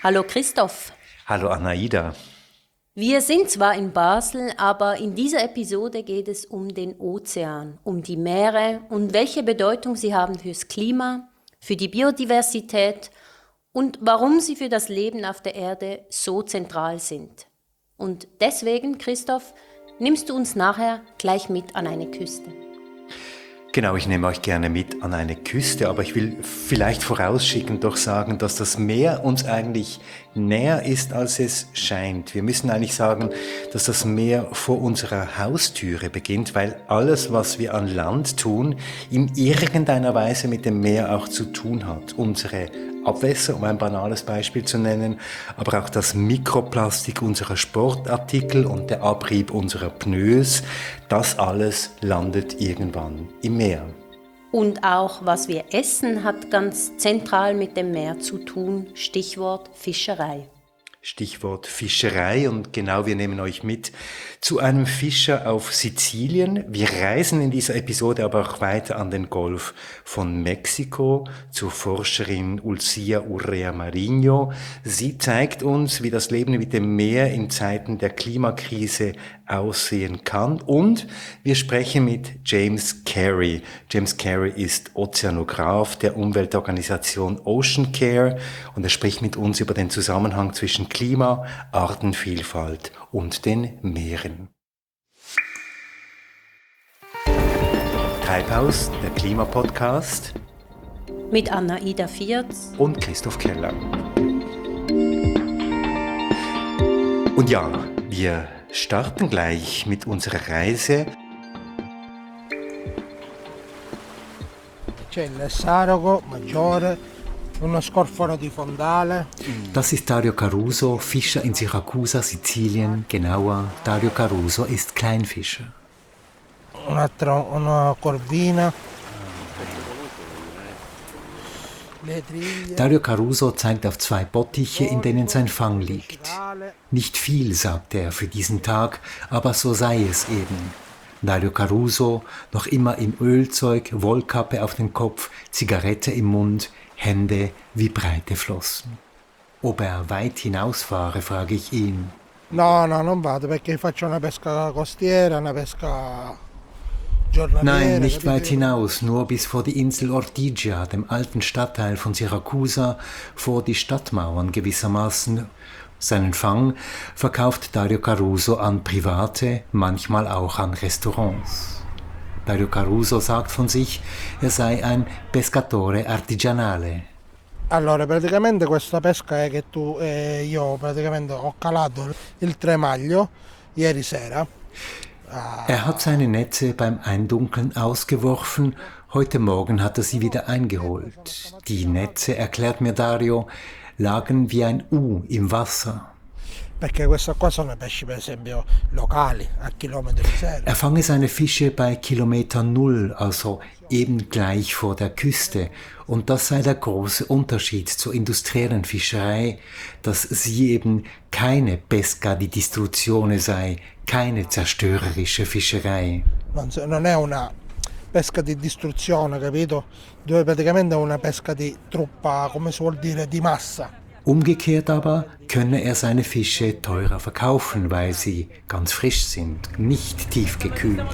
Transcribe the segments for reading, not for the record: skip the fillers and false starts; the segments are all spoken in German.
Hallo Christoph. Hallo Anaïda. Wir sind zwar in Basel, aber in dieser Episode geht es um den Ozean, um die Meere und welche Bedeutung sie haben fürs Klima, für die Biodiversität und warum sie für das Leben auf der Erde so zentral sind. Und deswegen, Christoph, nimmst du uns nachher gleich mit an eine Küste. Genau, ich nehme euch gerne mit an eine Küste, aber ich will vielleicht vorausschickend doch sagen, dass das Meer uns eigentlich näher ist, als es scheint. Wir müssen eigentlich sagen, dass das Meer vor unserer Haustüre beginnt, weil alles, was wir an Land tun, in irgendeiner Weise mit dem Meer auch zu tun hat. Unsere Abwässer, um ein banales Beispiel zu nennen, aber auch das Mikroplastik unserer Sportartikel und der Abrieb unserer Pneus, das alles landet irgendwann im Meer. Und auch was wir essen, hat ganz zentral mit dem Meer zu tun, Stichwort Fischerei. Stichwort Fischerei und genau, wir nehmen euch mit zu einem Fischer auf Sizilien. Wir reisen in dieser Episode aber auch weiter an den Golf von Mexiko zur Forscherin Ulcia Urrea Marinho. Sie zeigt uns, wie das Leben mit dem Meer in Zeiten der Klimakrise aussehen kann und wir sprechen mit James Carey. James Carey ist Ozeanograf der Umweltorganisation Ocean Care und er spricht mit uns über den Zusammenhang zwischen Klima, Artenvielfalt und den Meeren. Treibhaus, der Klimapodcast mit Anaïda Viertz und Christoph Keller. Und ja, wir starten gleich mit unserer Reise. C'è il Sarago Maggiore, uno scorfano di fondale. Das ist Dario Caruso, Fischer in Siracusa, Sizilien. Genauer, Dario Caruso ist Kleinfischer. Una corvina. Dario Caruso zeigt auf 2 Bottiche, in denen sein Fang liegt. Nicht viel, sagt er, für diesen Tag, aber so sei es eben. Dario Caruso, noch immer im Ölzeug, Wollkappe auf dem Kopf, Zigarette im Mund, Hände wie breite Flossen. Ob er weit hinausfahre, frage ich ihn. No, non vado perché faccio una pesca costiera, una pesca. Nein, nicht weit hinaus, nur bis vor die Insel Ortigia, dem alten Stadtteil von Siracusa, vor die Stadtmauern gewissermaßen. Seinen Fang verkauft Dario Caruso an Private, manchmal auch an Restaurants. Dario Caruso sagt von sich, er sei ein pescatore artigianale. Allora, praticamente questa pesca è che io praticamente ho calato il tremaglio ieri sera. Er hat seine Netze beim Eindunkeln ausgeworfen, heute Morgen hat er sie wieder eingeholt. Die Netze, erklärt mir Dario, lagen wie ein U im Wasser. Perché questi qua sono pesci per esempio locali, a chilometri zero. Er fange seine Fische bei Kilometer Null, also eben gleich vor der Küste. Und das sei der große Unterschied zur industriellen Fischerei, dass sie eben keine pesca di distruzione sei, keine zerstörerische Fischerei. Non è una pesca di distruzione, capito? Dove praticamente è una pesca di truppa, come si vuol dire, di massa. Umgekehrt aber könne er seine Fische teurer verkaufen, weil sie ganz frisch sind, nicht tiefgekühlt.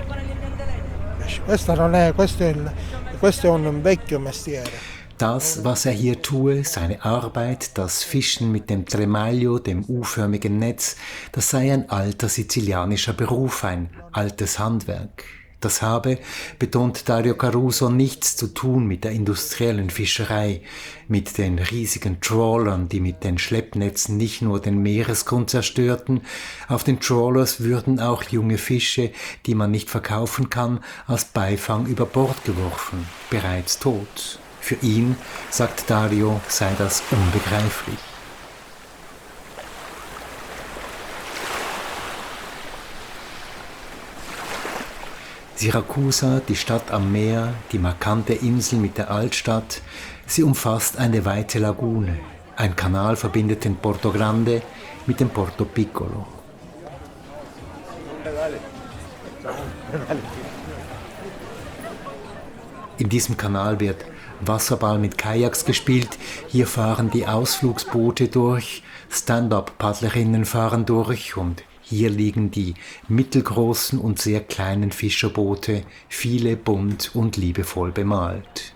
Questo è un vecchio mestiere. Das, was er hier tue, seine Arbeit, das Fischen mit dem Tremaglio, dem U-förmigen Netz, das sei ein alter sizilianischer Beruf, ein altes Handwerk. Das habe, betont Dario Caruso, nichts zu tun mit der industriellen Fischerei, mit den riesigen Trawlern, die mit den Schleppnetzen nicht nur den Meeresgrund zerstörten. Auf den Trawlers würden auch junge Fische, die man nicht verkaufen kann, als Beifang über Bord geworfen, bereits tot. Für ihn, sagt Dario, sei das unbegreiflich. Siracusa, die Stadt am Meer, die markante Insel mit der Altstadt, sie umfasst eine weite Lagune. Ein Kanal verbindet den Porto Grande mit dem Porto Piccolo. In diesem Kanal wird Wasserball mit Kajaks gespielt, hier fahren die Ausflugsboote durch, Stand-up-Paddlerinnen fahren durch und hier liegen die mittelgroßen und sehr kleinen Fischerboote, viele bunt und liebevoll bemalt.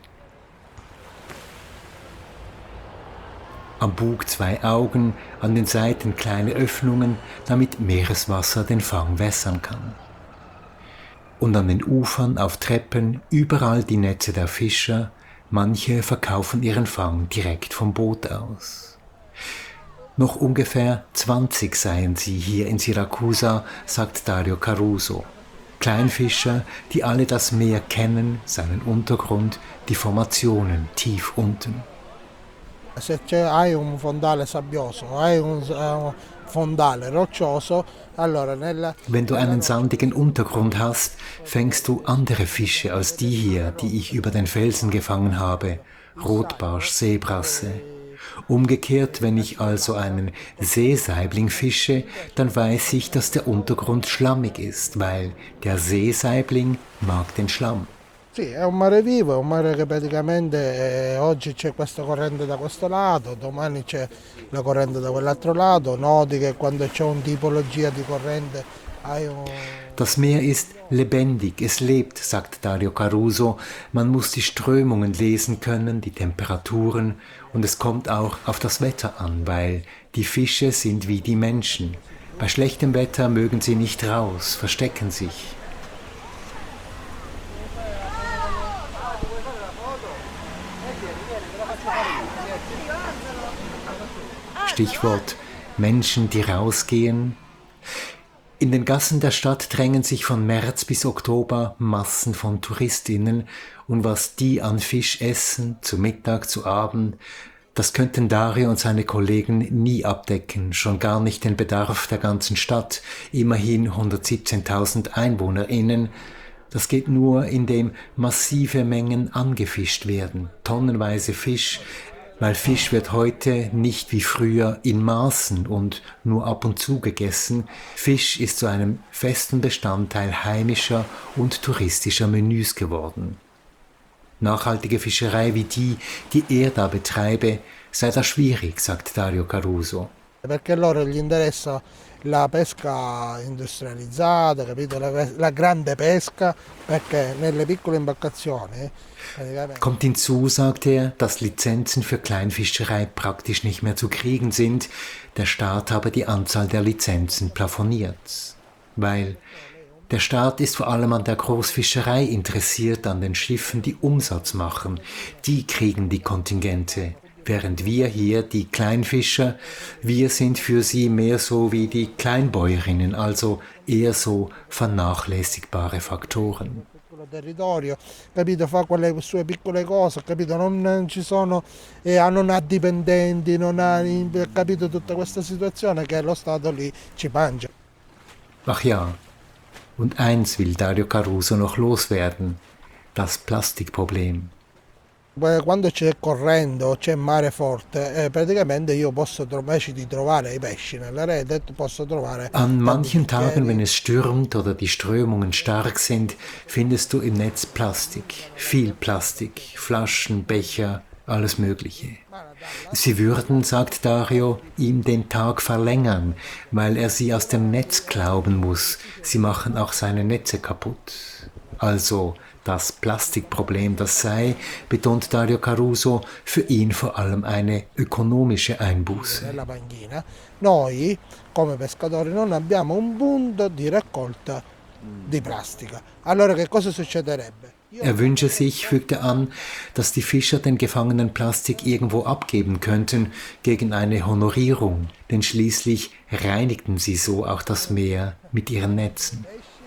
Am Bug 2 Augen, an den Seiten kleine Öffnungen, damit Meereswasser den Fang wässern kann. Und an den Ufern, auf Treppen, überall die Netze der Fischer, manche verkaufen ihren Fang direkt vom Boot aus. Noch ungefähr 20 seien sie hier in Siracusa, sagt Dario Caruso. Kleinfischer, die alle das Meer kennen, seinen Untergrund, die Formationen tief unten. Se hai un fondale sabbioso, hai un fondale roccioso, allora Wenn du einen sandigen Untergrund hast, fängst du andere Fische als die hier, die ich über den Felsen gefangen habe, Rotbarsch, Seebrasse. Umgekehrt, wenn ich also einen Seesaibling fische, dann weiß ich, dass der Untergrund schlammig ist, weil der Seesaibling mag den Schlamm. Sì, è un mare vivo, è un mare che praticamente oggi c'è questa corrente da questo lato, domani c'è la corrente da quell'altro lato, noti che quando c'è una tipologia di corrente hai un... Das Meer ist lebendig, es lebt, sagt Dario Caruso. Man muss die Strömungen lesen können, die Temperaturen und es kommt auch auf das Wetter an, weil die Fische sind wie die Menschen. Bei schlechtem Wetter mögen sie nicht raus, verstecken sich. Stichwort Menschen, die rausgehen. In den Gassen der Stadt drängen sich von März bis Oktober Massen von Touristinnen und was die an Fisch essen, zu Mittag, zu Abend, das könnten Dario und seine Kollegen nie abdecken, schon gar nicht den Bedarf der ganzen Stadt, immerhin 117.000 EinwohnerInnen. Das geht nur, indem massive Mengen angefischt werden, tonnenweise Fisch, weil Fisch wird heute nicht wie früher in Maßen und nur ab und zu gegessen. Fisch ist zu einem festen Bestandteil heimischer und touristischer Menüs geworden. Nachhaltige Fischerei wie die er da betreibe, sei da schwierig, sagt Dario Caruso. Perché loro gli interessa la pesca industrializzata, capito? La grande pesca, perché nelle piccole imbarcazioni... Kommt hinzu, sagt er, dass Lizenzen für Kleinfischerei praktisch nicht mehr zu kriegen sind. Der Staat habe die Anzahl der Lizenzen plafoniert. Weil der Staat ist vor allem an der Großfischerei interessiert, an den Schiffen, die Umsatz machen. Die kriegen die Kontingente. Während wir hier, die Kleinfischer, wir sind für sie mehr so wie die Kleinbäuerinnen, also eher so vernachlässigbare Faktoren. Territorio, capito, fa quelle sue piccole cose, capito, non ci sono, non ha dipendenti, non ha, capito, tutta questa situazione che lo Stato lì ci mangia. Ach ja, und eins will Dario Caruso noch loswerden, das Plastikproblem. Quando c'è corrente o c'è mare forte, praticamente io posso invece di trovare i pesci nella rete, posso trovare... An manchen Tagen, wenn es stürmt oder die Strömungen stark sind, findest du im Netz Plastik, viel Plastik, Flaschen, Becher, alles Mögliche. Sie würden, sagt Dario, ihm den Tag verlängern, weil er sie aus dem Netz klauben muss. Sie machen auch seine Netze kaputt. Also das Plastikproblem, das sei, betont Dario Caruso, für ihn vor allem eine ökonomische Einbuße. Noi, come pescatori, non abbiamo un punto di raccolta di plastica. Allora che cosa succederebbe? Er wünsche sich, fügt er an, dass die Fischer den gefangenen Plastik irgendwo abgeben könnten gegen eine Honorierung, denn schließlich reinigten sie so auch das Meer mit ihren Netzen.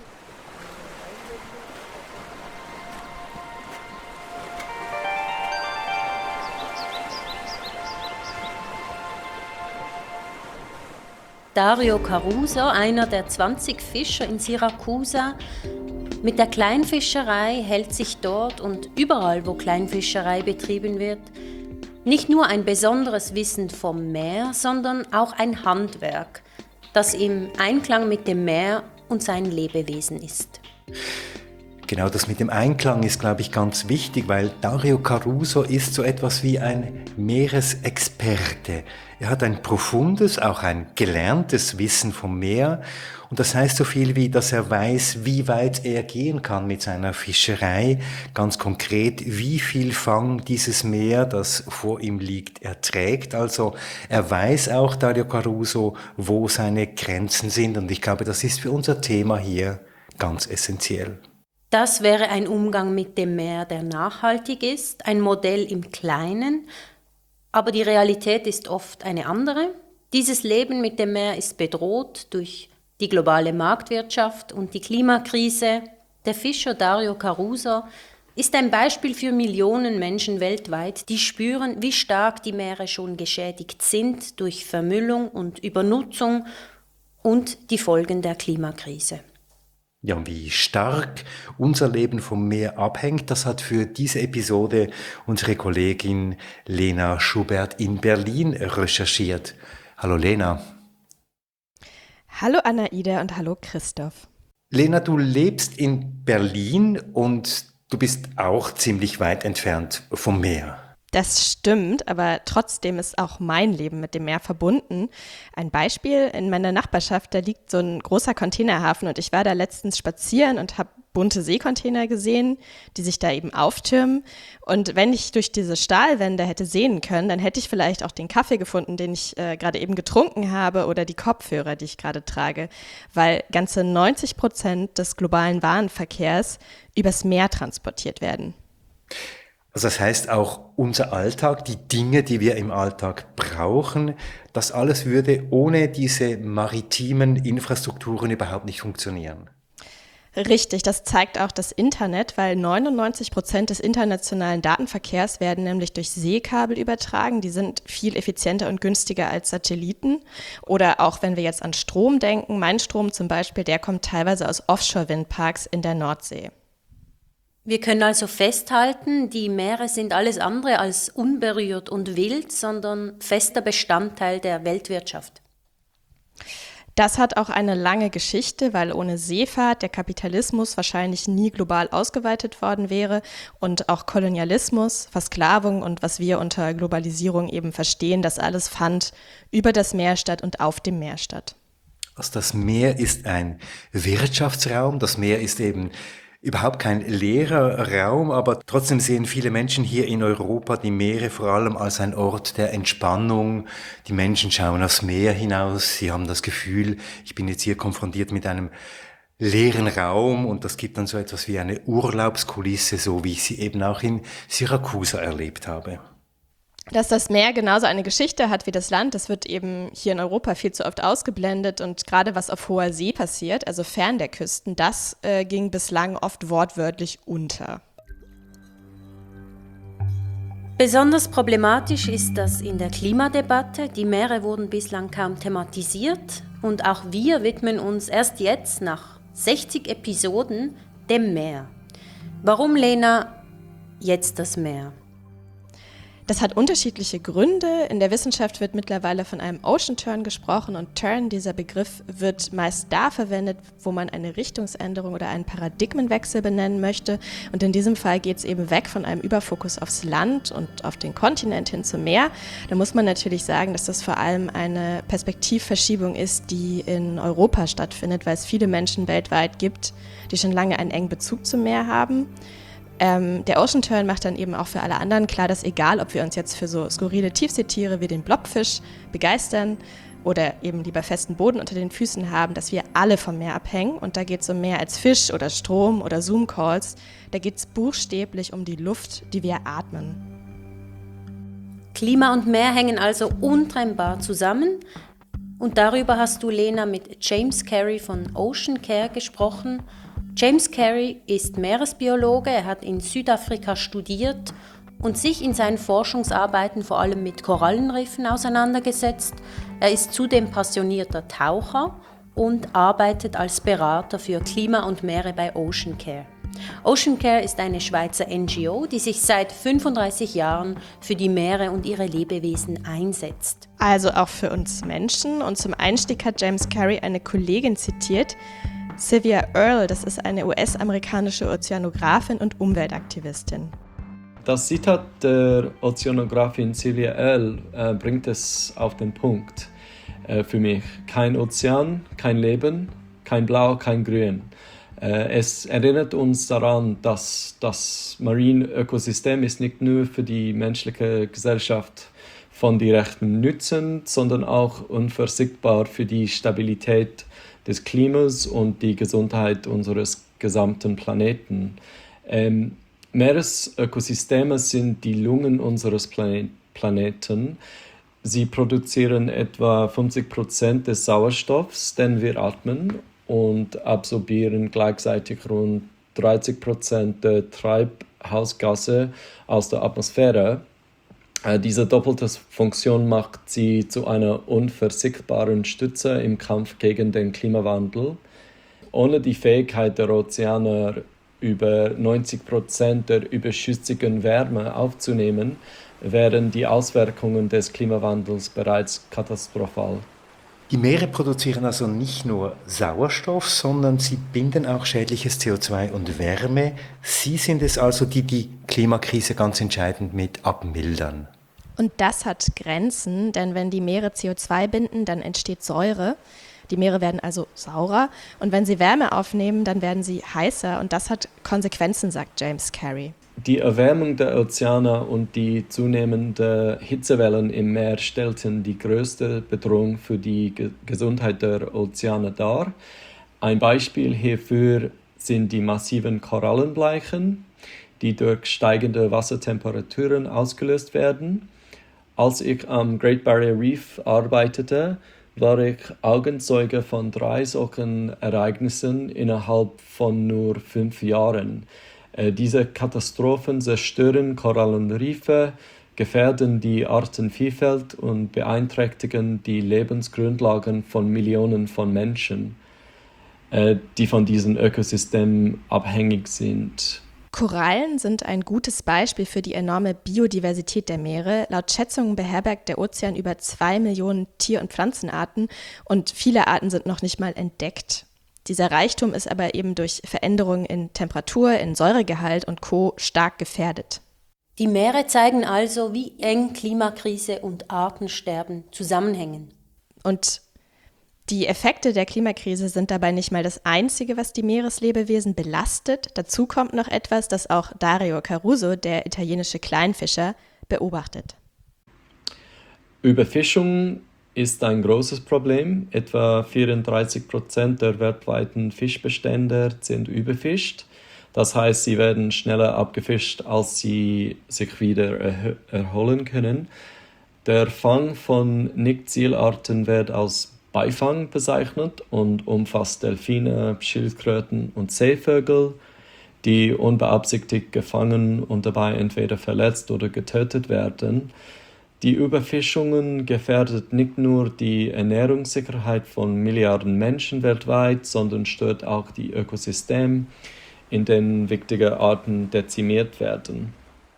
Dario Caruso, einer der 20 Fischer in Siracusa, mit der Kleinfischerei hält sich dort und überall, wo Kleinfischerei betrieben wird, nicht nur ein besonderes Wissen vom Meer, sondern auch ein Handwerk, das im Einklang mit dem Meer und seinen Lebewesen ist. Genau, das mit dem Einklang ist, glaube ich, ganz wichtig, weil Dario Caruso ist so etwas wie ein Meeresexperte. Er hat ein profundes, auch ein gelerntes Wissen vom Meer. Und das heißt so viel wie, dass er weiß, wie weit er gehen kann mit seiner Fischerei. Ganz konkret, wie viel Fang dieses Meer, das vor ihm liegt, erträgt. Also er weiß auch, Dario Caruso, wo seine Grenzen sind. Und ich glaube, das ist für unser Thema hier ganz essentiell. Das wäre ein Umgang mit dem Meer, der nachhaltig ist, ein Modell im Kleinen, aber die Realität ist oft eine andere. Dieses Leben mit dem Meer ist bedroht durch die globale Marktwirtschaft und die Klimakrise. Der Fischer Dario Caruso ist ein Beispiel für Millionen Menschen weltweit, die spüren, wie stark die Meere schon geschädigt sind durch Vermüllung und Übernutzung und die Folgen der Klimakrise. Ja, und wie stark unser Leben vom Meer abhängt, das hat für diese Episode unsere Kollegin Lena Schubert in Berlin recherchiert. Hallo Lena. Hallo Anaïda und hallo Christoph. Lena, du lebst in Berlin und du bist auch ziemlich weit entfernt vom Meer. Das stimmt, aber trotzdem ist auch mein Leben mit dem Meer verbunden. Ein Beispiel, in meiner Nachbarschaft, da liegt so ein großer Containerhafen und ich war da letztens spazieren und habe bunte Seekontainer gesehen, die sich da eben auftürmen. Und wenn ich durch diese Stahlwände hätte sehen können, dann hätte ich vielleicht auch den Kaffee gefunden, den ich gerade eben getrunken habe oder die Kopfhörer, die ich gerade trage, weil ganze 90% des globalen Warenverkehrs übers Meer transportiert werden. Also das heißt auch unser Alltag, die Dinge, die wir im Alltag brauchen, das alles würde ohne diese maritimen Infrastrukturen überhaupt nicht funktionieren. Richtig, das zeigt auch das Internet, weil 99% des internationalen Datenverkehrs werden nämlich durch Seekabel übertragen. Die sind viel effizienter und günstiger als Satelliten. Oder auch wenn wir jetzt an Strom denken, mein Strom zum Beispiel, der kommt teilweise aus Offshore-Windparks in der Nordsee. Wir können also festhalten, die Meere sind alles andere als unberührt und wild, sondern fester Bestandteil der Weltwirtschaft. Das hat auch eine lange Geschichte, weil ohne Seefahrt der Kapitalismus wahrscheinlich nie global ausgeweitet worden wäre und auch Kolonialismus, Versklavung und was wir unter Globalisierung eben verstehen, das alles fand über das Meer statt und auf dem Meer statt. Also das Meer ist ein Wirtschaftsraum, das Meer ist eben überhaupt kein leerer Raum, aber trotzdem sehen viele Menschen hier in Europa die Meere vor allem als ein Ort der Entspannung. Die Menschen schauen aufs Meer hinaus, sie haben das Gefühl, ich bin jetzt hier konfrontiert mit einem leeren Raum und das gibt dann so etwas wie eine Urlaubskulisse, so wie ich sie eben auch in Syrakusa erlebt habe. Dass das Meer genauso eine Geschichte hat wie das Land, das wird eben hier in Europa viel zu oft ausgeblendet und gerade was auf hoher See passiert, also fern der Küsten, das ging bislang oft wortwörtlich unter. Besonders problematisch ist das in der Klimadebatte. Die Meere wurden bislang kaum thematisiert und auch wir widmen uns erst jetzt nach 60 Episoden dem Meer. Warum, Lena, jetzt das Meer? Das hat unterschiedliche Gründe. In der Wissenschaft wird mittlerweile von einem Ocean Turn gesprochen und Turn, dieser Begriff, wird meist da verwendet, wo man eine Richtungsänderung oder einen Paradigmenwechsel benennen möchte. Und in diesem Fall geht es eben weg von einem Überfokus aufs Land und auf den Kontinent hin zum Meer. Da muss man natürlich sagen, dass das vor allem eine Perspektivverschiebung ist, die in Europa stattfindet, weil es viele Menschen weltweit gibt, die schon lange einen engen Bezug zum Meer haben. Der Ocean Turn macht dann eben auch für alle anderen klar, dass egal, ob wir uns jetzt für so skurrile Tiefseetiere wie den Blobfisch begeistern oder eben lieber festen Boden unter den Füßen haben, dass wir alle vom Meer abhängen. Und da geht es um mehr als Fisch oder Strom oder Zoom-Calls. Da geht es buchstäblich um die Luft, die wir atmen. Klima und Meer hängen also untrennbar zusammen. Und darüber hast du, Lena, mit James Carey von Ocean Care gesprochen. James Carey ist Meeresbiologe, er hat in Südafrika studiert und sich in seinen Forschungsarbeiten vor allem mit Korallenriffen auseinandergesetzt. Er ist zudem passionierter Taucher und arbeitet als Berater für Klima und Meere bei Ocean Care. Ocean Care ist eine Schweizer NGO, die sich seit 35 Jahren für die Meere und ihre Lebewesen einsetzt. Also auch für uns Menschen. Und zum Einstieg hat James Carey eine Kollegin zitiert, Sylvia Earle, das ist eine US-amerikanische Ozeanografin und Umweltaktivistin. Das Zitat der Ozeanografin Sylvia Earle bringt es auf den Punkt für mich. Kein Ozean, kein Leben, kein Blau, kein Grün. Es erinnert uns daran, dass das Marine-Ökosystem ist nicht nur für die menschliche Gesellschaft von direktem Nutzen, sondern auch unverzichtbar für die Stabilität des Klimas und die Gesundheit unseres gesamten Planeten. Meeresökosysteme sind die Lungen unseres Planeten. Sie produzieren etwa 50% des Sauerstoffs, den wir atmen, und absorbieren gleichzeitig rund 30% der Treibhausgase aus der Atmosphäre. Diese doppelte Funktion macht sie zu einer unverzichtbaren Stütze im Kampf gegen den Klimawandel. Ohne die Fähigkeit der Ozeane, über 90% der überschüssigen Wärme aufzunehmen, wären die Auswirkungen des Klimawandels bereits katastrophal. Die Meere produzieren also nicht nur Sauerstoff, sondern sie binden auch schädliches CO2 und Wärme. Sie sind es also, die die Klimakrise ganz entscheidend mit abmildern. Und das hat Grenzen, denn wenn die Meere CO2 binden, dann entsteht Säure. Die Meere werden also saurer und wenn sie Wärme aufnehmen, dann werden sie heißer und das hat Konsequenzen, sagt James Carey. Die Erwärmung der Ozeane und die zunehmenden Hitzewellen im Meer stellten die größte Bedrohung für die Gesundheit der Ozeane dar. Ein Beispiel hierfür sind die massiven Korallenbleichen, die durch steigende Wassertemperaturen ausgelöst werden. Als ich am Great Barrier Reef arbeitete, war ich Augenzeuge von 3 solchen Ereignissen innerhalb von nur 5 Jahren. Diese Katastrophen zerstören Korallenriffe, gefährden die Artenvielfalt und beeinträchtigen die Lebensgrundlagen von Millionen von Menschen, die von diesen Ökosystemen abhängig sind. Korallen sind ein gutes Beispiel für die enorme Biodiversität der Meere. Laut Schätzungen beherbergt der Ozean über 2 Millionen Tier- und Pflanzenarten und viele Arten sind noch nicht mal entdeckt. Dieser Reichtum ist aber eben durch Veränderungen in Temperatur, in Säuregehalt und Co. stark gefährdet. Die Meere zeigen also, wie eng Klimakrise und Artensterben zusammenhängen. Und die Effekte der Klimakrise sind dabei nicht mal das Einzige, was die Meereslebewesen belastet. Dazu kommt noch etwas, das auch Dario Caruso, der italienische Kleinfischer, beobachtet. Überfischung ist ein großes Problem. Etwa 34% der weltweiten Fischbestände sind überfischt. Das heißt, sie werden schneller abgefischt, als sie sich wieder erholen können. Der Fang von Nicht-Zielarten wird als Beifang bezeichnet und umfasst Delfine, Schildkröten und Seevögel, die unbeabsichtigt gefangen und dabei entweder verletzt oder getötet werden. Die Überfischungen gefährdet nicht nur die Ernährungssicherheit von Milliarden Menschen weltweit, sondern stört auch die Ökosysteme, in denen wichtige Arten dezimiert werden.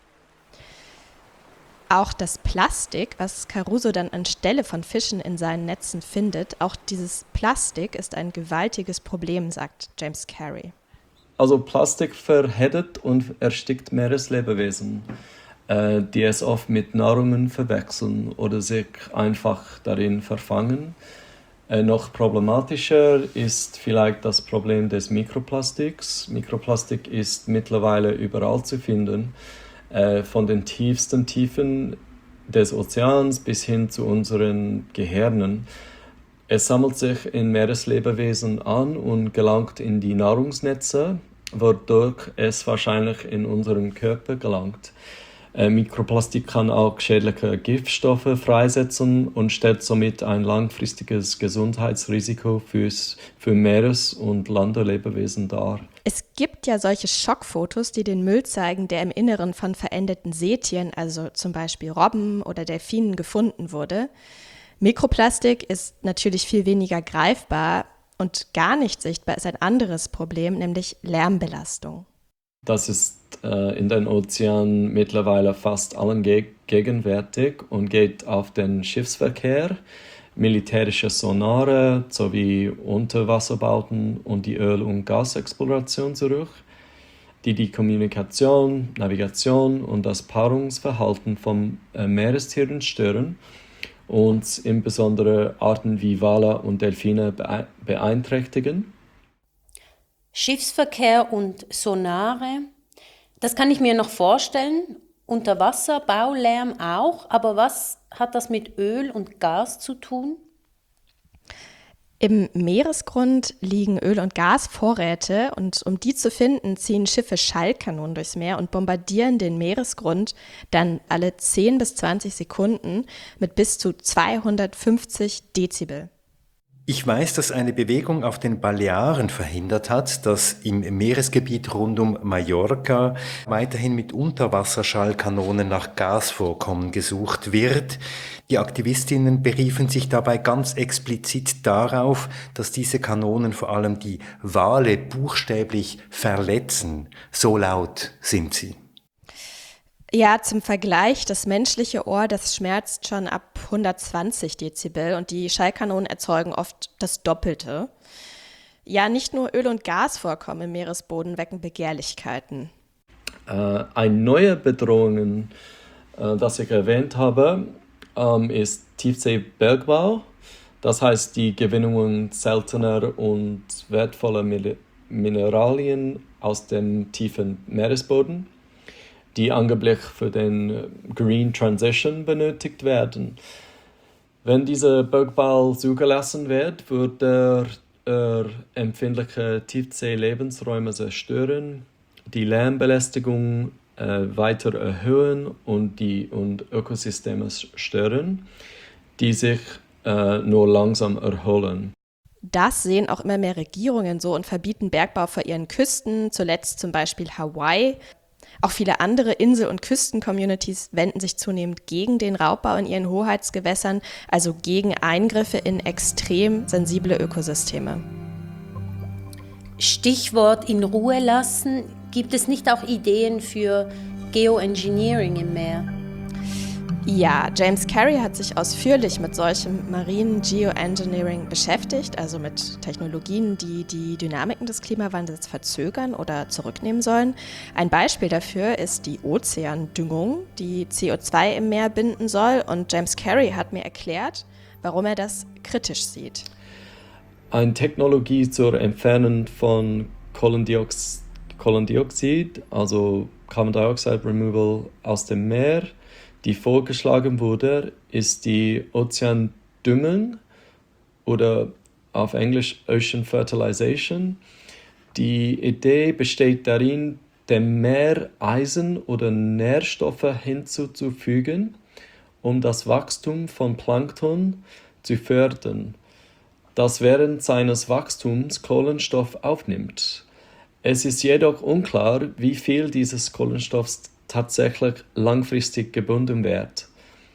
Auch das Plastik, was Caruso dann anstelle von Fischen in seinen Netzen findet, auch dieses Plastik ist ein gewaltiges Problem, sagt James Carey. Also Plastik verheddet und erstickt Meereslebewesen, die es oft mit Nahrungen verwechseln oder sich einfach darin verfangen. Noch problematischer ist vielleicht das Problem des Mikroplastiks. Mikroplastik ist mittlerweile überall zu finden. Von den tiefsten Tiefen des Ozeans bis hin zu unseren Gehirnen. Es sammelt sich in Meereslebewesen an und gelangt in die Nahrungsnetze, wodurch es wahrscheinlich in unseren Körper gelangt. Mikroplastik kann auch schädliche Giftstoffe freisetzen und stellt somit ein langfristiges Gesundheitsrisiko für Meeres- und Landlebewesen dar. Es gibt ja solche Schockfotos, die den Müll zeigen, der im Inneren von verendeten Seetieren, also zum Beispiel Robben oder Delfinen, gefunden wurde. Mikroplastik ist natürlich viel weniger greifbar und gar nicht sichtbar ist ein anderes Problem, nämlich Lärmbelastung. Das ist in den Ozeanen mittlerweile fast allen gegenwärtig und geht auf den Schiffsverkehr. militärische Sonare sowie Unterwasserbauten und die Öl- und Gasexploration zurück, die die Kommunikation, Navigation und das Paarungsverhalten von Meerestieren stören und insbesondere Arten wie Wale und Delfine beeinträchtigen. Schiffsverkehr und Sonare, das kann ich mir noch vorstellen. Unterwasser, Baulärm auch, aber was hat das mit Öl und Gas zu tun? Im Meeresgrund liegen Öl- und Gasvorräte und um die zu finden, ziehen Schiffe Schallkanonen durchs Meer und bombardieren den Meeresgrund dann alle 10 bis 20 Sekunden mit bis zu 250 Dezibel. Ich weiß, dass eine Bewegung auf den Balearen verhindert hat, dass im Meeresgebiet rund um Mallorca weiterhin mit Unterwasserschallkanonen nach Gasvorkommen gesucht wird. Die Aktivistinnen beriefen sich dabei ganz explizit darauf, dass diese Kanonen vor allem die Wale buchstäblich verletzen. So laut sind sie. Ja, zum Vergleich, das menschliche Ohr, das schmerzt schon ab 120 Dezibel und die Schallkanonen erzeugen oft das Doppelte. Ja, nicht nur Öl- und Gasvorkommen im Meeresboden wecken Begehrlichkeiten. Eine neue Bedrohung, das ich erwähnt habe, ist Tiefseebergbau. Das heißt die Gewinnung seltener und wertvoller Mineralien aus dem tiefen Meeresboden, die angeblich für den Green Transition benötigt werden. Wenn dieser Bergbau zugelassen wird, wird er empfindliche Tiefsee-Lebensräume zerstören, die Lärmbelästigung weiter erhöhen und Ökosysteme stören, die sich nur langsam erholen. Das sehen auch immer mehr Regierungen so und verbieten Bergbau vor ihren Küsten, zuletzt zum Beispiel Hawaii. Auch viele andere Insel- und Küsten-Communities wenden sich zunehmend gegen den Raubbau in ihren Hoheitsgewässern, also gegen Eingriffe in extrem sensible Ökosysteme. Stichwort in Ruhe lassen. Gibt es nicht auch Ideen für Geoengineering im Meer? Ja, James Carey hat sich ausführlich mit solchem marinen Geoengineering beschäftigt, also mit Technologien, die die Dynamiken des Klimawandels verzögern oder zurücknehmen sollen. Ein Beispiel dafür ist die Ozeandüngung, die CO2 im Meer binden soll. Und James Carey hat mir erklärt, warum er das kritisch sieht. Eine Technologie zur Entfernung von Kohlendioxid, also Carbon Dioxide Removal aus dem Meer, die vorgeschlagen wurde, ist die Ozeandüngung oder auf Englisch Ocean Fertilization. Die Idee besteht darin, dem Meer Eisen oder Nährstoffe hinzuzufügen, um das Wachstum von Plankton zu fördern, das während seines Wachstums Kohlenstoff aufnimmt. Es ist jedoch unklar, wie viel dieses Kohlenstoffs tatsächlich langfristig gebunden wird.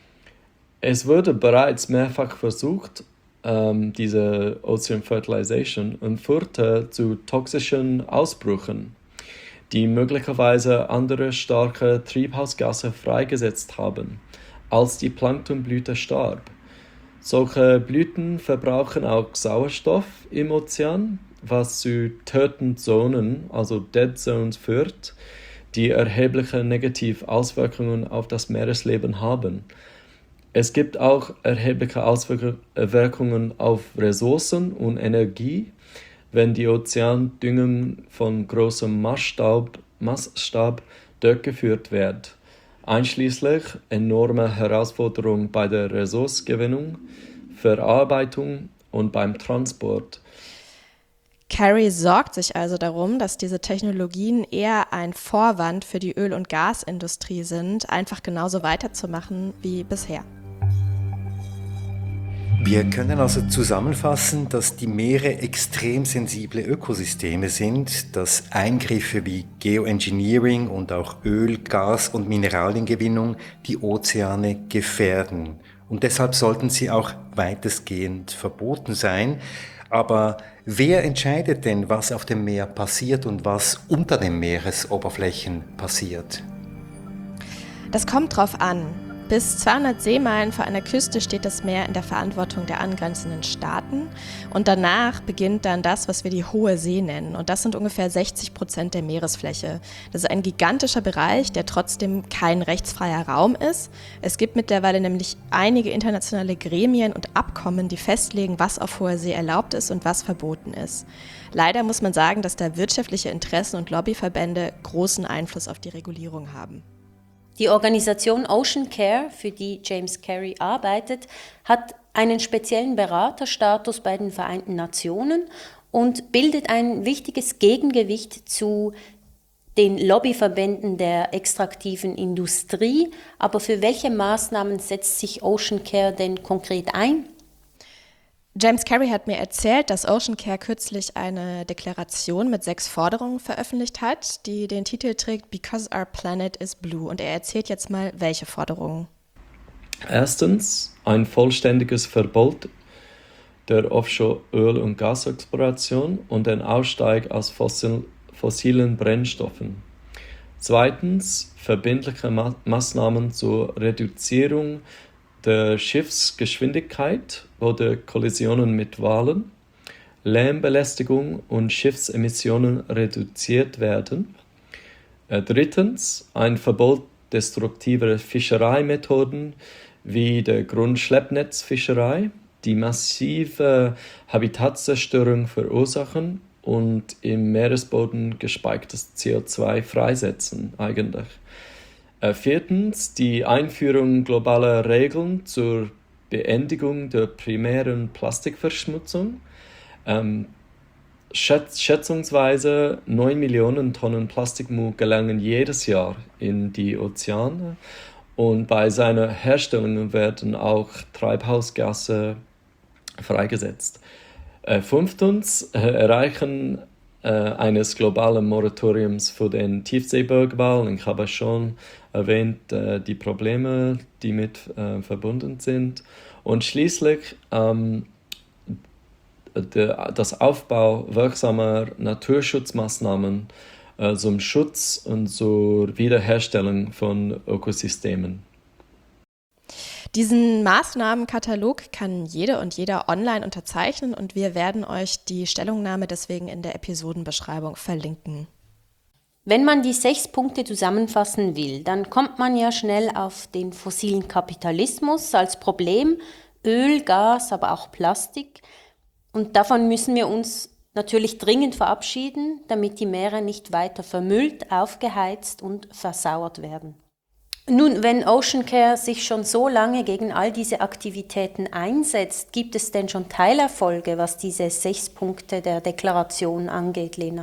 Es wurde bereits mehrfach versucht, diese Ocean Fertilization, und führte zu toxischen Ausbrüchen, die möglicherweise andere starke Treibhausgase freigesetzt haben, als die Planktonblüte starb. Solche Blüten verbrauchen auch Sauerstoff im Ozean, was zu tötenden Zonen, also Dead Zones, führt, die erhebliche negative Auswirkungen auf das Meeresleben haben. Es gibt auch erhebliche Auswirkungen auf Ressourcen und Energie, wenn die Ozeandüngung von großem Maßstab durchgeführt wird, einschließlich enormer Herausforderungen bei der Ressourcengewinnung, Verarbeitung und beim Transport. Carey sorgt sich also darum, dass diese Technologien eher ein Vorwand für die Öl- und Gasindustrie sind, einfach genauso weiterzumachen wie bisher. Wir können also zusammenfassen, dass die Meere extrem sensible Ökosysteme sind, dass Eingriffe wie Geoengineering und auch Öl-, Gas- und Mineraliengewinnung die Ozeane gefährden. Und deshalb sollten sie auch weitestgehend verboten sein. Aber wer entscheidet denn, was auf dem Meer passiert und was unter den Meeresoberflächen passiert? Das kommt drauf an. Bis 200 Seemeilen vor einer Küste steht das Meer in der Verantwortung der angrenzenden Staaten. Und danach beginnt dann das, was wir die Hohe See nennen. Und das sind ungefähr 60% der Meeresfläche. Das ist ein gigantischer Bereich, der trotzdem kein rechtsfreier Raum ist. Es gibt mittlerweile nämlich einige internationale Gremien und Abkommen, die festlegen, was auf hoher See erlaubt ist und was verboten ist. Leider muss man sagen, dass da wirtschaftliche Interessen und Lobbyverbände großen Einfluss auf die Regulierung haben. Die Organisation Ocean Care, für die James Carey arbeitet, hat einen speziellen Beraterstatus bei den Vereinten Nationen und bildet ein wichtiges Gegengewicht zu den Lobbyverbänden der extraktiven Industrie. Aber für welche Maßnahmen setzt sich Ocean Care denn konkret ein? James Carey hat mir erzählt, dass Ocean Care kürzlich eine Deklaration mit 6 Forderungen veröffentlicht hat, die den Titel trägt Because Our Planet is Blue. Und er erzählt jetzt mal, welche Forderungen. Erstens, ein vollständiges Verbot der Offshore-Öl- und Gasexploration und den Ausstieg aus fossilen Brennstoffen. Zweitens, verbindliche Maßnahmen zur Reduzierung der Schiffsgeschwindigkeit oder Kollisionen mit Walen, Lärmbelästigung und Schiffsemissionen reduziert werden. Drittens, ein Verbot destruktiver Fischereimethoden wie der Grundschleppnetzfischerei, die massive Habitatzerstörung verursachen und im Meeresboden gespeichertes CO2 freisetzen eigentlich. Viertens, die Einführung globaler Regeln zur Beendigung der primären Plastikverschmutzung. Schätzungsweise 9 Millionen Tonnen Plastikmüll gelangen jedes Jahr in die Ozeane und bei seiner Herstellung werden auch Treibhausgase freigesetzt. Fünftens, Erreichen eines globalen Moratoriums für den Tiefseebergbau. Ich habe schon erwähnt, die Probleme, die mit verbunden sind. Und schließlich das Aufbau wirksamer Naturschutzmaßnahmen zum Schutz und zur Wiederherstellung von Ökosystemen. Diesen Maßnahmenkatalog kann jede und jeder online unterzeichnen und wir werden euch die Stellungnahme deswegen in der Episodenbeschreibung verlinken. Wenn man die 6 Punkte zusammenfassen will, dann kommt man ja schnell auf den fossilen Kapitalismus als Problem, Öl, Gas, aber auch Plastik. Und davon müssen wir uns natürlich dringend verabschieden, damit die Meere nicht weiter vermüllt, aufgeheizt und versauert werden. Nun, wenn Ocean Care sich schon so lange gegen all diese Aktivitäten einsetzt, gibt es denn schon Teilerfolge, was diese 6 Punkte der Deklaration angeht, Lena?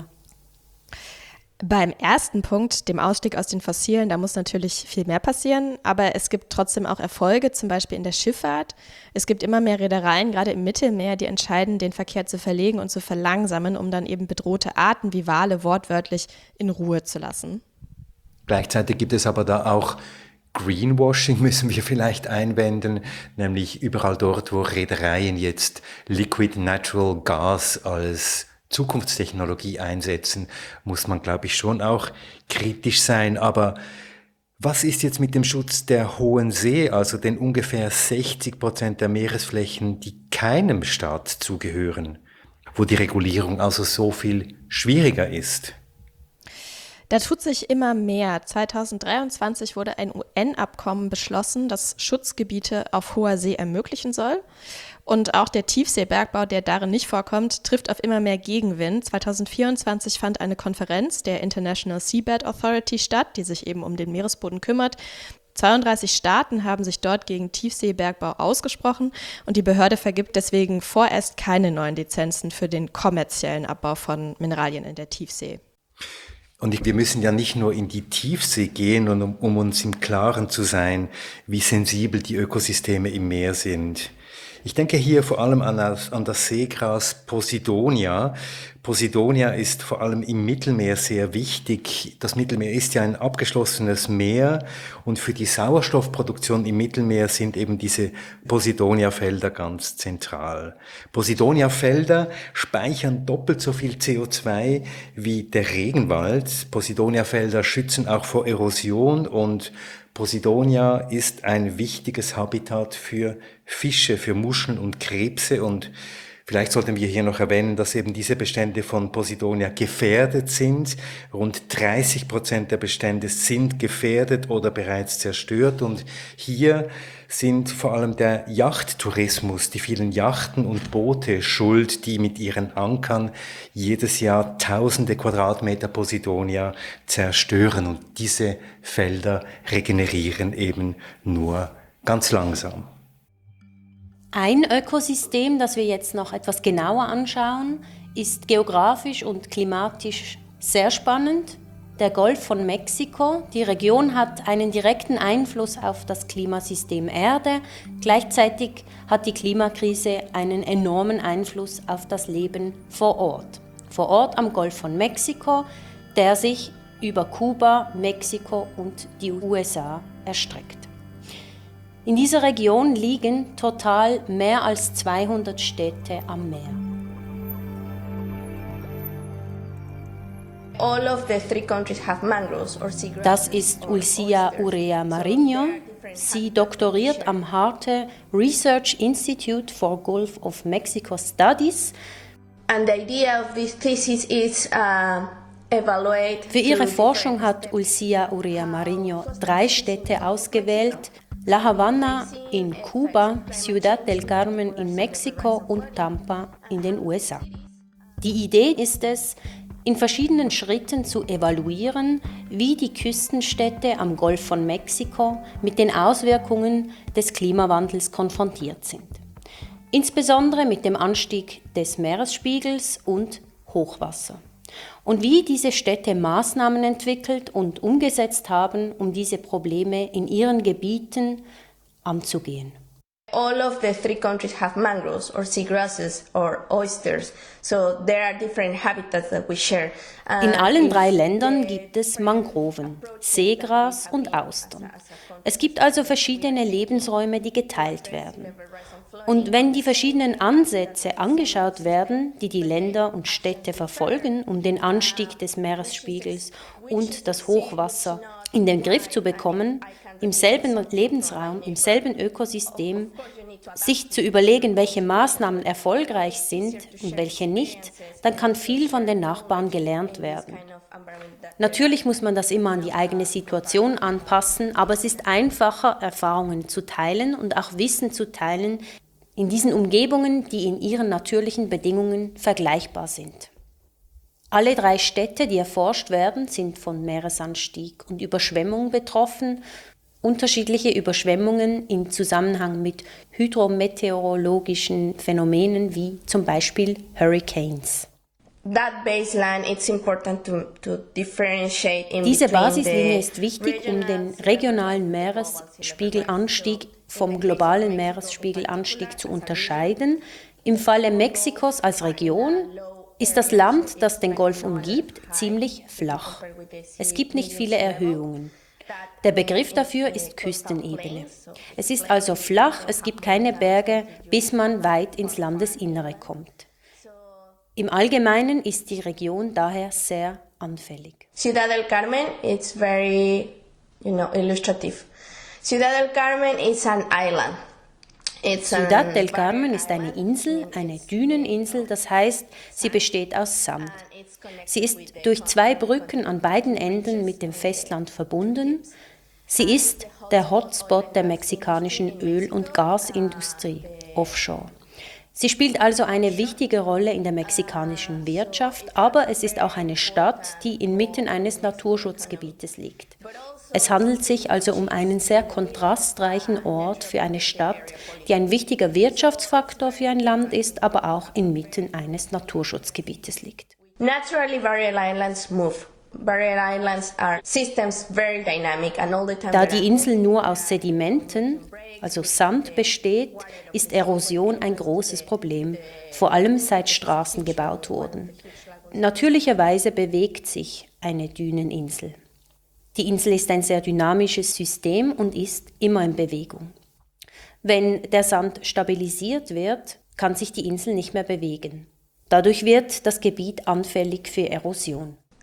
Beim ersten Punkt, dem Ausstieg aus den Fossilen, da muss natürlich viel mehr passieren, aber es gibt trotzdem auch Erfolge, zum Beispiel in der Schifffahrt. Es gibt immer mehr Reedereien, gerade im Mittelmeer, die entscheiden, den Verkehr zu verlegen und zu verlangsamen, um dann eben bedrohte Arten wie Wale wortwörtlich in Ruhe zu lassen. Gleichzeitig gibt es aber da auch Greenwashing, müssen wir vielleicht einwenden, nämlich überall dort, wo Reedereien jetzt Liquid Natural Gas als Zukunftstechnologie einsetzen, muss man, glaube ich, schon auch kritisch sein. Aber was ist jetzt mit dem Schutz der Hohen See, also den ungefähr 60% der Meeresflächen, die keinem Staat zugehören, wo die Regulierung also so viel schwieriger ist? Da tut sich immer mehr. 2023 wurde ein UN-Abkommen beschlossen, das Schutzgebiete auf hoher See ermöglichen soll. Und auch der Tiefseebergbau, der darin nicht vorkommt, trifft auf immer mehr Gegenwind. 2024 fand eine Konferenz der International Seabed Authority statt, die sich eben um den Meeresboden kümmert. 32 Staaten haben sich dort gegen Tiefseebergbau ausgesprochen und die Behörde vergibt deswegen vorerst keine neuen Lizenzen für den kommerziellen Abbau von Mineralien in der Tiefsee. Und wir müssen ja nicht nur in die Tiefsee gehen, um uns im Klaren zu sein, wie sensibel die Ökosysteme im Meer sind. Ich denke hier vor allem an das Seegras Posidonia. Posidonia ist vor allem im Mittelmeer sehr wichtig. Das Mittelmeer ist ja ein abgeschlossenes Meer und für die Sauerstoffproduktion im Mittelmeer sind eben diese Posidonia-Felder ganz zentral. Posidonia-Felder speichern doppelt so viel CO2 wie der Regenwald. Posidonia-Felder schützen auch vor Erosion und Posidonia ist ein wichtiges Habitat für Fische, für Muscheln und Krebse und vielleicht sollten wir hier noch erwähnen, dass eben diese Bestände von Posidonia gefährdet sind. Rund 30% der Bestände sind gefährdet oder bereits zerstört und hier sind vor allem der Yachttourismus, die vielen Yachten und Boote schuld, die mit ihren Ankern jedes Jahr tausende Quadratmeter Posidonia zerstören. Und diese Felder regenerieren eben nur ganz langsam. Ein Ökosystem, das wir jetzt noch etwas genauer anschauen, ist geografisch und klimatisch sehr spannend. Der Golf von Mexiko. Die Region hat einen direkten Einfluss auf das Klimasystem Erde. Gleichzeitig hat die Klimakrise einen enormen Einfluss auf das Leben vor Ort. Vor Ort am Golf von Mexiko, der sich über Kuba, Mexiko und die USA erstreckt. In dieser Region liegen total mehr als 200 Städte am Meer. All of the three countries have mangroves or seagrass. Das ist Ulcia Urrea Marinho. Sie doktoriert am Harte Research Institute for Gulf of Mexico Studies. And the idea of this thesis is evaluate. Für ihre Forschung hat Ulcia Urrea Marinho 3 Städte ausgewählt: La Habana in Kuba, Ciudad del Carmen in Mexiko und Tampa in den USA. Die Idee ist es, in verschiedenen Schritten zu evaluieren, wie die Küstenstädte am Golf von Mexiko mit den Auswirkungen des Klimawandels konfrontiert sind. Insbesondere mit dem Anstieg des Meeresspiegels und Hochwasser. Und wie diese Städte Maßnahmen entwickelt und umgesetzt haben, um diese Probleme in ihren Gebieten anzugehen. All of the three countries have mangroves or seagrasses or oysters, so there are different habitats that we share. In allen 3 Ländern gibt es Mangroven, Seegras und Austern. Es gibt also verschiedene Lebensräume, die geteilt werden. Und wenn die verschiedenen Ansätze angeschaut werden, die die Länder und Städte verfolgen, um den Anstieg des Meeresspiegels und das Hochwasser in den Griff zu bekommen, im selben Lebensraum, im selben Ökosystem, sich zu überlegen, welche Maßnahmen erfolgreich sind und welche nicht, dann kann viel von den Nachbarn gelernt werden. Natürlich muss man das immer an die eigene Situation anpassen, aber es ist einfacher, Erfahrungen zu teilen und auch Wissen zu teilen in diesen Umgebungen, die in ihren natürlichen Bedingungen vergleichbar sind. Alle 3 Städte, die erforscht werden, sind von Meeresanstieg und Überschwemmung betroffen. Unterschiedliche Überschwemmungen im Zusammenhang mit hydrometeorologischen Phänomenen wie zum Beispiel Hurricanes. Diese Basislinie ist wichtig, um den regionalen Meeresspiegelanstieg vom globalen Meeresspiegelanstieg zu unterscheiden. Im Falle Mexikos als Region ist das Land, das den Golf umgibt, ziemlich flach. Es gibt nicht viele Erhöhungen. Der Begriff dafür ist Küstenebene. Es ist also flach, es gibt keine Berge, bis man weit ins Landesinnere kommt. Im Allgemeinen ist die Region daher sehr anfällig. Ciudad del Carmen is very, illustrative. Ciudad del Carmen is an island. Ciudad del Carmen ist eine Insel, eine Düneninsel, das heißt, sie besteht aus Sand. Sie ist durch 2 Brücken an beiden Enden mit dem Festland verbunden. Sie ist der Hotspot der mexikanischen Öl- und Gasindustrie, offshore. Sie spielt also eine wichtige Rolle in der mexikanischen Wirtschaft, aber es ist auch eine Stadt, die inmitten eines Naturschutzgebietes liegt. Es handelt sich also um einen sehr kontrastreichen Ort für eine Stadt, die ein wichtiger Wirtschaftsfaktor für ein Land ist, aber auch inmitten eines Naturschutzgebietes liegt. Naturally, barrier islands move. Barrier islands are systems very dynamic and all the time. Da die Insel nur aus Sedimenten, also Sand, besteht, ist Erosion ein großes Problem, vor allem seit Straßen gebaut wurden. Natürlicherweise bewegt sich eine Düneninsel. Die Insel ist ein sehr dynamisches System und ist immer in Bewegung. Wenn der Sand stabilisiert wird, kann sich die Insel nicht mehr bewegen. Dadurch wird das Gebiet anfällig für Erosion.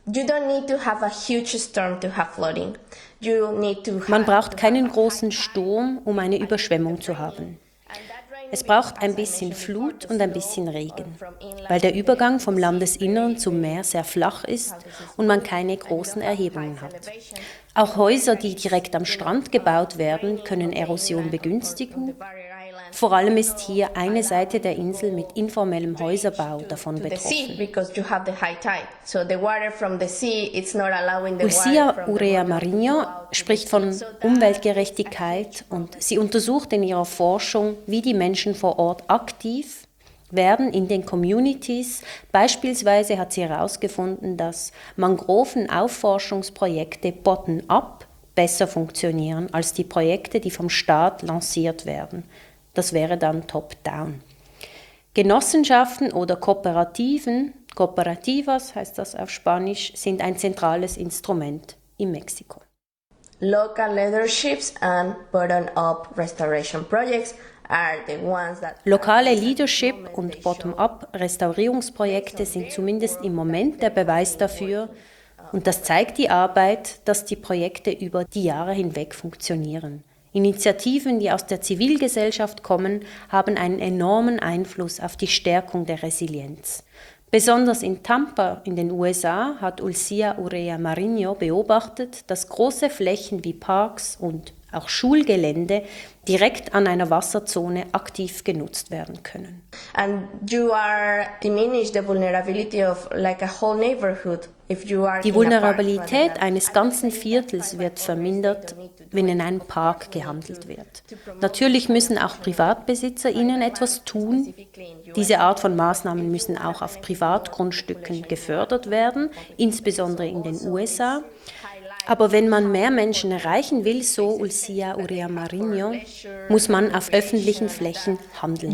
You don't need to have a huge storm to have flooding. You need to Man braucht keinen großen Sturm, um eine Überschwemmung zu haben. Es braucht ein bisschen Flut und ein bisschen Regen, weil der Übergang vom Landesinnern zum Meer sehr flach ist und man keine großen Erhebungen hat. Auch Häuser, die direkt am Strand gebaut werden, können Erosion begünstigen. Vor allem ist hier eine Seite der Insel mit informellem Häuserbau davon betroffen. Ulcia Urea Marinho spricht von Umweltgerechtigkeit und sie untersucht in ihrer Forschung, wie die Menschen vor Ort aktiv werden in den Communities. Beispielsweise hat sie herausgefunden, dass Mangrovenaufforschungsprojekte bottom-up besser funktionieren als die Projekte, die vom Staat lanciert werden. Das wäre dann top-down. Genossenschaften oder Kooperativen, Cooperativas heißt das auf Spanisch, sind ein zentrales Instrument in Mexiko. Local leaderships and bottom-up restoration projects are the ones that... Lokale Leadership und Bottom-up-Restaurierungsprojekte sind zumindest im Moment der Beweis dafür, und das zeigt die Arbeit, dass die Projekte über die Jahre hinweg funktionieren. Initiativen, die aus der Zivilgesellschaft kommen, haben einen enormen Einfluss auf die Stärkung der Resilienz. Besonders in Tampa in den USA hat Ulcia Urea Marinho beobachtet, dass große Flächen wie Parks und auch Schulgelände direkt an einer Wasserzone aktiv genutzt werden können. And you are diminish the vulnerability of like a whole neighborhood. Die Vulnerabilität eines ganzen Viertels wird vermindert, wenn in einem Park gehandelt wird. Natürlich müssen auch PrivatbesitzerInnen etwas tun. Diese Art von Maßnahmen müssen auch auf Privatgrundstücken gefördert werden, insbesondere in den USA. Aber wenn man mehr Menschen erreichen will, so Ulcia Urea Marinho, muss man auf öffentlichen Flächen handeln.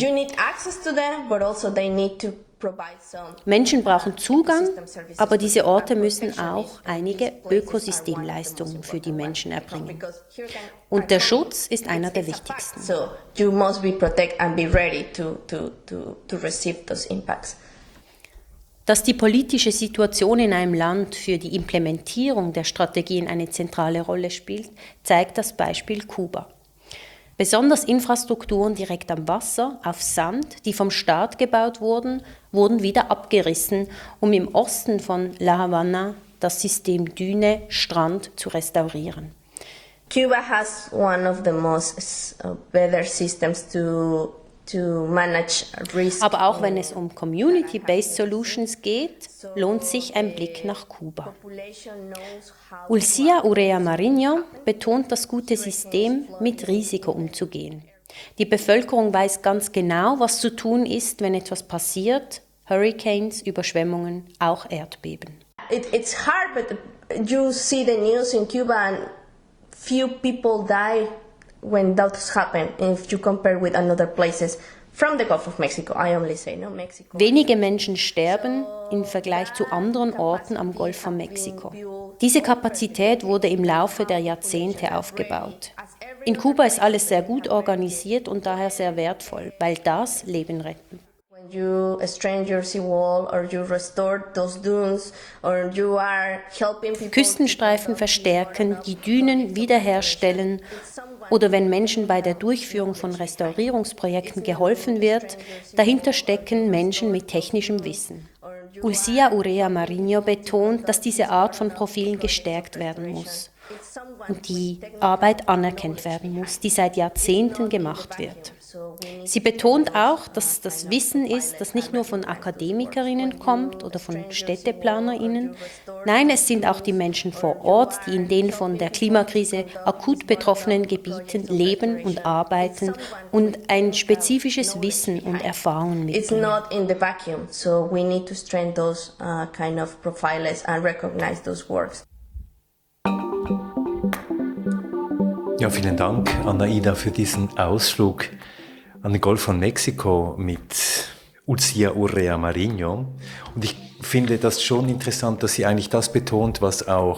Menschen brauchen Zugang, aber diese Orte müssen auch einige Ökosystemleistungen für die Menschen erbringen. Und der Schutz ist einer der wichtigsten. So you must be protect and be ready to receive those impacts. Dass die politische Situation in einem Land für die Implementierung der Strategien eine zentrale Rolle spielt, zeigt das Beispiel Kuba. Besonders Infrastrukturen direkt am Wasser, auf Sand, die vom Staat gebaut wurden, wurden wieder abgerissen, um im Osten von La Habana das System Düne, Strand zu restaurieren. Cuba has one of the most better systems to manage risk. Aber auch wenn es um Community-Based Solutions geht, lohnt sich ein Blick nach Kuba. Ulcia Urea Marinho betont das gute System, mit Risiko umzugehen. Die Bevölkerung weiß ganz genau, was zu tun ist, wenn etwas passiert. Hurricanes, Überschwemmungen, auch Erdbeben. It's hard, but you see the news in Cuba and few people die when that happens, if you compare with other places from the Gulf of Mexico. I only say no Mexico. Wenige Menschen sterben im Vergleich zu anderen Orten am Golf von Mexiko. Diese Kapazität wurde im Laufe der Jahrzehnte aufgebaut. In Kuba ist alles sehr gut organisiert und daher sehr wertvoll, weil das Leben retten. When you strengthen your seawall or you restore those dunes or you are helping people. Küstenstreifen verstärken, die Dünen wiederherstellen oder wenn Menschen bei der Durchführung von Restaurierungsprojekten geholfen wird, dahinter stecken Menschen mit technischem Wissen. Ulcia Urea Marinho betont, dass diese Art von Profilen gestärkt werden muss und die Arbeit anerkannt werden muss, die seit Jahrzehnten gemacht wird. Sie betont auch, dass das Wissen ist, das nicht nur von AkademikerInnen kommt oder von StädteplanerInnen. Nein, es sind auch die Menschen vor Ort, die in den von der Klimakrise akut betroffenen Gebieten leben und arbeiten und ein spezifisches Wissen und Erfahrungen mitbringen. It's not in the vacuum, so we need to strengthen those kind of profiles and recognize those works. Ja, vielen Dank, Anaida, für diesen Ausflug an den Golf von Mexiko mit Ulcia Urea Marinho. Und ich finde das schon interessant, dass sie eigentlich das betont, was auch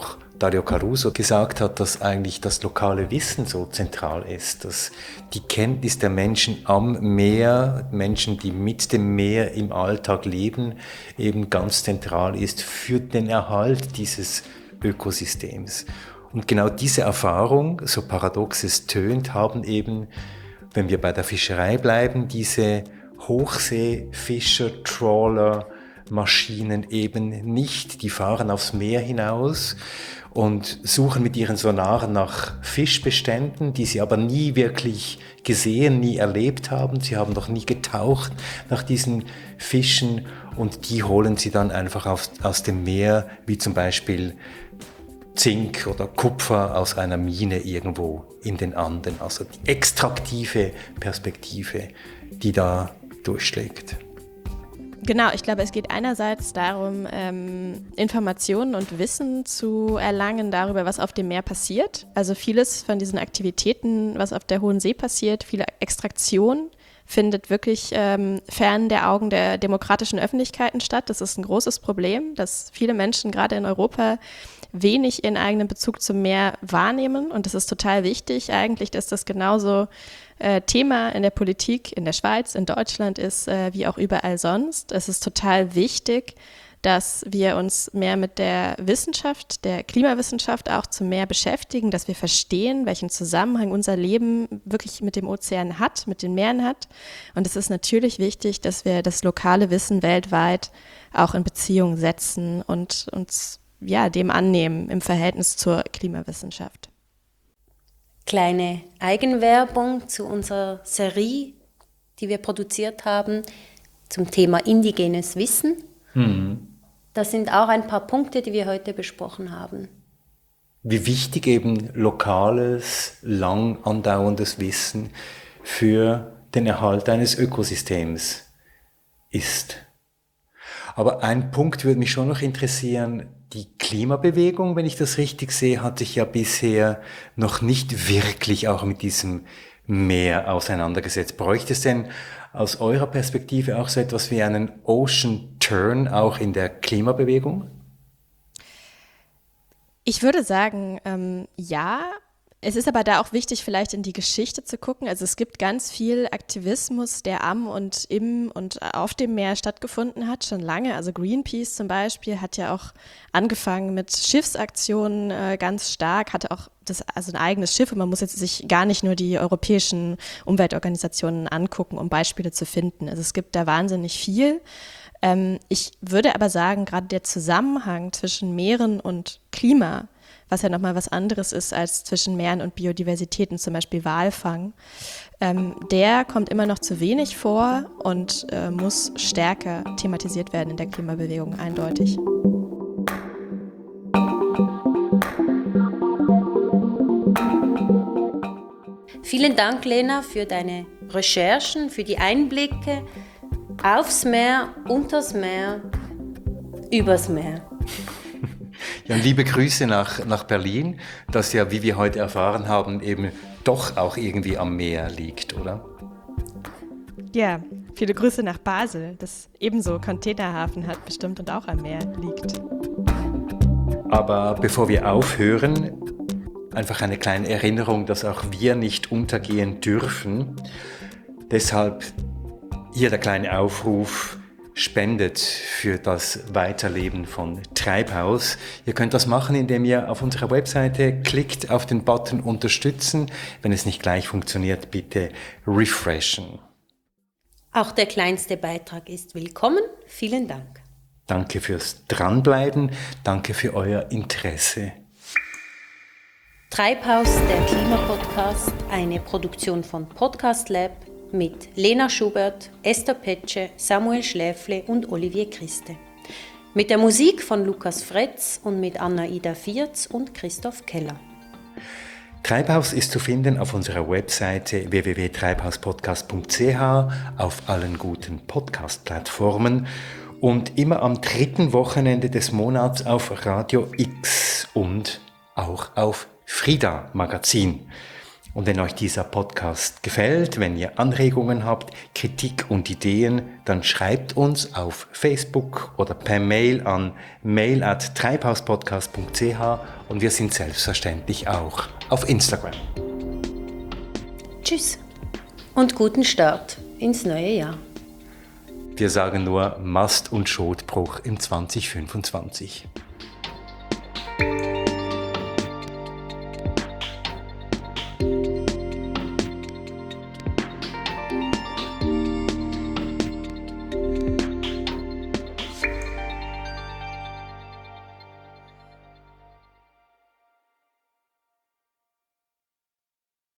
Dario Caruso gesagt hat, dass eigentlich das lokale Wissen so zentral ist, dass die Kenntnis der Menschen am Meer, Menschen, die mit dem Meer im Alltag leben, eben ganz zentral ist für den Erhalt dieses Ökosystems. Und genau diese Erfahrung, so paradox es tönt, haben eben, wenn wir bei der Fischerei bleiben, diese Hochseefischer, Trawler, Maschinen eben nicht. Die fahren aufs Meer hinaus und suchen mit ihren Sonaren nach Fischbeständen, die sie aber nie wirklich gesehen, nie erlebt haben. Sie haben noch nie getaucht nach diesen Fischen und die holen sie dann einfach aus dem Meer, wie zum Beispiel Zink oder Kupfer aus einer Mine irgendwo in den Anden. Also die extraktive Perspektive, die da durchschlägt. Genau, ich glaube, es geht einerseits darum, Informationen und Wissen zu erlangen darüber, was auf dem Meer passiert. Also vieles von diesen Aktivitäten, was auf der Hohen See passiert, viele Extraktion findet wirklich fern der Augen der demokratischen Öffentlichkeiten statt. Das ist ein großes Problem, dass viele Menschen gerade in Europa wenig ihren eigenen Bezug zum Meer wahrnehmen. Und es ist total wichtig eigentlich, dass das genauso Thema in der Politik in der Schweiz, in Deutschland ist, wie auch überall sonst. Es ist total wichtig, dass wir uns mehr mit der Wissenschaft, der Klimawissenschaft auch zum Meer beschäftigen, dass wir verstehen, welchen Zusammenhang unser Leben wirklich mit dem Ozean hat, mit den Meeren hat. Und es ist natürlich wichtig, dass wir das lokale Wissen weltweit auch in Beziehung setzen und uns dem annehmen im Verhältnis zur Klimawissenschaft. Kleine Eigenwerbung zu unserer Serie, die wir produziert haben, zum Thema indigenes Wissen. Das sind auch ein paar Punkte, die wir heute besprochen haben. Wie wichtig eben lokales, lang andauerndes Wissen für den Erhalt eines Ökosystems ist. Aber ein Punkt würde mich schon noch interessieren. Die Klimabewegung, wenn ich das richtig sehe, hat sich ja bisher noch nicht wirklich auch mit diesem Meer auseinandergesetzt. Bräuchte es denn aus eurer Perspektive auch so etwas wie einen Ocean Turn auch in der Klimabewegung? Ich würde sagen, ja. Es ist aber da auch wichtig, vielleicht in die Geschichte zu gucken. Also es gibt ganz viel Aktivismus, der am und im und auf dem Meer stattgefunden hat, schon lange. Also Greenpeace zum Beispiel hat ja auch angefangen mit Schiffsaktionen ganz stark, hatte auch ein eigenes Schiff und man muss jetzt sich gar nicht nur die europäischen Umweltorganisationen angucken, um Beispiele zu finden. Also es gibt da wahnsinnig viel. Ich würde aber sagen, gerade der Zusammenhang zwischen Meeren und Klima, was ja nochmal was anderes ist als zwischen Meeren und Biodiversitäten, zum Beispiel Walfang, der kommt immer noch zu wenig vor und muss stärker thematisiert werden in der Klimabewegung, eindeutig. Vielen Dank, Lena, für deine Recherchen, für die Einblicke aufs Meer, unters Meer, übers Meer. Ja, und liebe Grüße nach Berlin, das ja, wie wir heute erfahren haben, eben doch auch irgendwie am Meer liegt, oder? Ja, viele Grüße nach Basel, das ebenso Containerhafen hat bestimmt und auch am Meer liegt. Aber bevor wir aufhören, einfach eine kleine Erinnerung, dass auch wir nicht untergehen dürfen. Deshalb hier der kleine Aufruf: Spendet für das Weiterleben von Treibhaus. Ihr könnt das machen, indem ihr auf unserer Webseite klickt auf den Button Unterstützen. Wenn es nicht gleich funktioniert, bitte refreshen. Auch der kleinste Beitrag ist willkommen. Vielen Dank. Danke fürs Dranbleiben. Danke für euer Interesse. Treibhaus, der Klimapodcast, eine Produktion von Podcast Lab mit Lena Schubert, Esther Petsche, Samuel Schläfle und Olivier Christe. Mit der Musik von Lukas Fretz und mit Anna-Ida Vierz und Christoph Keller. Treibhaus ist zu finden auf unserer Webseite www.treibhauspodcast.ch, auf allen guten Podcast-Plattformen und immer am 3. Wochenende des Monats auf Radio X und auch auf Frida Magazin. Und wenn euch dieser Podcast gefällt, wenn ihr Anregungen habt, Kritik und Ideen, dann schreibt uns auf Facebook oder per Mail an mail@treibhauspodcast.ch und wir sind selbstverständlich auch auf Instagram. Tschüss und guten Start ins neue Jahr. Wir sagen nur Mast- und Schotbruch im 2025.